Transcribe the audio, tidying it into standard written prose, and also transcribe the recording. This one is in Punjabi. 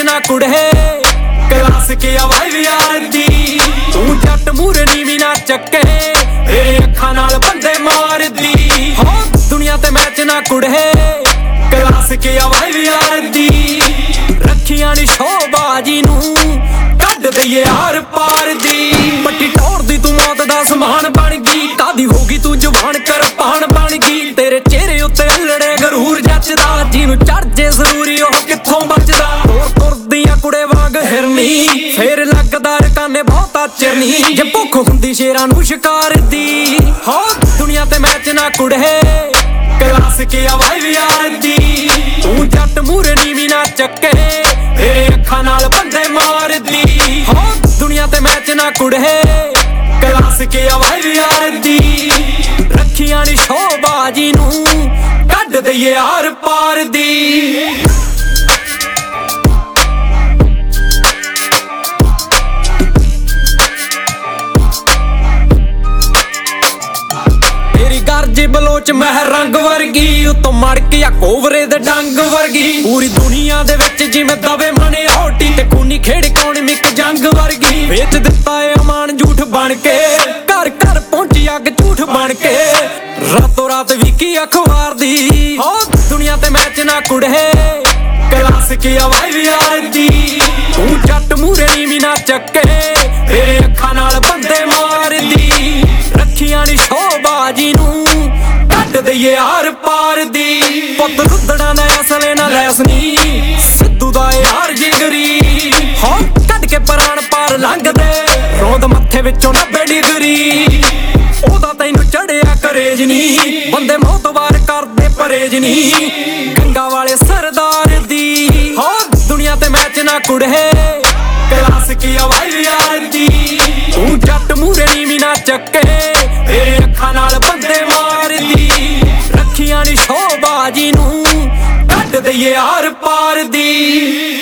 ਨਾ ਕੁੜੇ ਕਲਾਸ ਕੇ ਆਵਾਜ਼ ਯਾਰ ਦੀ ਤੂੰ ਜੱਟ ਮੂਰੇ ਨੀਵੀਂ ਨਾ ਚੱਕੇ ਤੇਰੇ ਅੱਖਾਂ ਨਾਲ ਬੰਦੇ ਮਾਰਦੀ ਹੋ ਦੁਨੀਆ ਤੇ ਮੈਚ ਨਾ ਕੁੜੇ ਕਲਾਸ ਕੇ ਆਵਾਜ਼ ਯਾਰ ਦੀ ਰੱਖੀਆਂ ਨੀ ਸ਼ੋਬਾਜੀ ਨੂੰ ਕੱਢ ਦਈਏ ਆਰ ਪਾਰ ਦੀ ਪੱਟੀ ਟੋਰਦੀ ਤੂੰ ਮੌਤ ਦਾ ਸਮਾਨ ਬਣ ਗਈ ਤਾਦੀ ਹੋ ਗਈ ਤੂੰ ਜਵਾਨ ਕਿਰਪਾਨ ਬਣ ਗਈ ਤੇਰੇ ਚਿਹਰੇ ਉੱਤੇ ਅਲੜੇ ਗਰੂਰ ਜੱਚਦਾ ਜਿਹਨੂੰ ਚੜ੍ਹਜੇ ਜ਼ਰੂਰੀ ਉਹ ਕਿੱਥੋਂ ਬਚਦਾ ਹੋਰ ਤੁਰਦੀਆਂ ਕੁੜੇ ਵਾਂਗ ਹਿਰਨੀ ਫੇਰ ਲੱਗਦਾ ਰਕਾਨੇ ਬਹੁਤਾ ਚਿਰਨੀ ਜੇ ਭੁੱਖ ਹੁੰਦੀ ਸ਼ੇਰਾਂ ਨੂੰ ਸ਼ਿਕਾਰ ਦੀ ਹੋ ਦੁਨੀਆ ਤੇ ਮੈਚ ਨਾ ਕੁੜੇ ਕਲਾਸ ਕੇ ਆਵਾਜ਼ ਯਾਰ ਦੀ ਤੂੰ ਜੱਟ ਮੂਰੇ ਨੀਵੀਂ ਨਾ ਚੱਕੇ ਤੇਰੇ ਅੱਖਾਂ ਨਾਲ ਬੰਦੇ ਮਾਰਦੀ ਹੋ ਦੁਨੀਆ ਤੇ ਮੈਚ ਨਾ ਕੁੜੇ ਕਲਾਸ ਕੇ ਆਵਾਜ਼ ਯਾਰ ਦੀ ਰੱਖੀਆਂ ਨੀ ਸ਼ੋਬਾਜੀ ਨੂੰ ਕੱਢ ਦਈਏ ਆਰ ਪਾਰ ਦੀ ਗਰਜੇ ਬਲੋਚ ਮਹਿ ਰੰਗ ਵਰਗੀ ਉਤੋਂ ਮੜ ਕੇ ਆ ਕੋਵਰੇ ਦੇ ਡੰਗ ਵਰਗੀ ਪੂਰੀ ਦੁਨੀਆ ਦੇ ਵਿੱਚ ਜਿਵੇਂ ਦਵੇ ਮਨੇ ਹੋਟੀ ਤੇ ਖੂਨੀ ਖੇਡ ਕੌਣ ਮਿਕ ਜੰਗ ਵਰਗੀ ਵੇਚ ਦਿੱਤਾ ਏ ਅਮਾਨ ਝੂਠ ਬਣ ਕੇ ਘਰ ਘਰ ਪਹੁੰਚੀ ਅੱਗ ਝੂਠ ਬਣ ਕੇ ਰਾਤੋਂ ਰਾਤ ਵਿਕੀ ਅਖਬਾਰ ਦੀ ਹੋ ਦੁਨੀਆ ਤੇ ਮੈਚ ਨਾ ਕੁੜੇ ਕਲਾਸ ਕੇ ਆਵਾਜ਼ ਯਾਰ ਦੀ ਤੂੰ ਜੱਟ ਮੂਰੇ ਨੀਵੀਂ ਨਾ ਚੱਕੇ ਤੇਰੇ ਅੱਖਾਂ ਨਾਲ ਬੰਦੇ ਮਾਰਦੀ ਰੱਖੀਆਂ ਨੀ ਸ਼ੋਬਾਜੀ ਨੂੰ ਕੱਢ ਦਈਏ ਆਰ ਪਾਰ ਦੀ ਪੁੱਤ ਰੁੱਦੜਾ ਨਾ ਅਸਲੇ ਨਾ ਲੈਸਨੀ ਸਿੱਧੂ ਦਾ ਯਾਰ ਜਿਗਰੀ ਹੋ ਕੱਢ ਕੇ ਪ੍ਰਾਣ ਪਾਰ ਲੰਘਦੇ ਰੋਂਦ ਮੱਥੇ ਵਿੱਚੋਂ 90 ਡਿਗਰੀ ਉਹਦਾ ਤੈਨੂੰ ਚੜਿਆ ਕਰੇਜ ਨੀ ਬੰਦੇ ਮੌਤਵਾਰ ਕਰਦੇ ਪਰੇਜ ਨੀ ਗੰਗਾ ਵਾਲੇ ਸਰਦਾਰ ਦੀ ਹੋ ਦੁਨੀਆ ਤੇ ਮੈਚ ਨਾ ਕੁੜੇ ਕਲਾਸ ਕੀ ਆਵਾਜ਼ ਯਾਰ ਦੀ ਤੂੰ ਜੱਟ ਮੂਰੇ ਨੀਵੀਂ ਨਾ ਚੱਕੇ ਤੇਰੇ ਅੱਖਾਂ ਨਾਲ ਬੰਦੇ ਮਾਰਦੀ ਰੱਖੀਆਂ ਨੀ ਸ਼ੋਬਾਜੀ ਨੂੰ ਕੱਢ ਦਈਏ ਆਰ ਪਾਰ ਦੀ